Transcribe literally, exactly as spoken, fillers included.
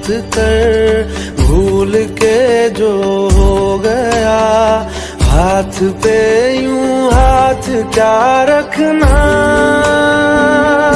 मत कर, भूल के जो हो गया हाथ पे यूं हाथ क्या रखना।